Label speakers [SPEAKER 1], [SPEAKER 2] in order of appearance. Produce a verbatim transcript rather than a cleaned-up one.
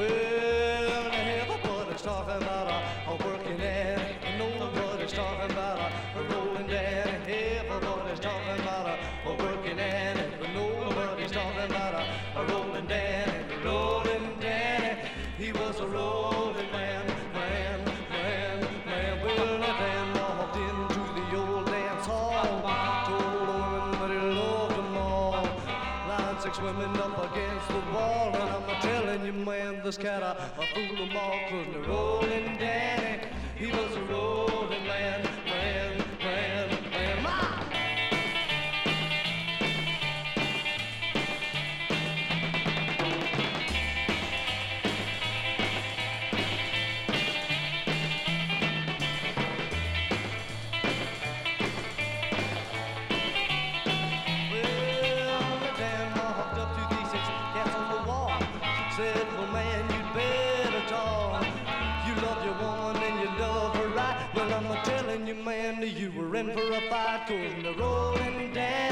[SPEAKER 1] Well, everybody's talking about a, a working daddy. Nobody's talking about a, a rolling daddy. Everybody's talking about a, a working daddy. Nobody's talking about a, a rolling daddy. Rolling daddy. He was a rolling man, man, man, man. Well, that man walked into the old dance hall, told a woman that he loved them all. Line six women up against the wall, and I'm telling you, man, this cat a, a fool them all, 'cause the rolling daddy, he was a rolling man, man, man, man. Ma! Said, well, man, you'd better talk. You love your woman and you love her right. Well, I'm telling you, man, you were in for a fight, 'cause the rolling daddy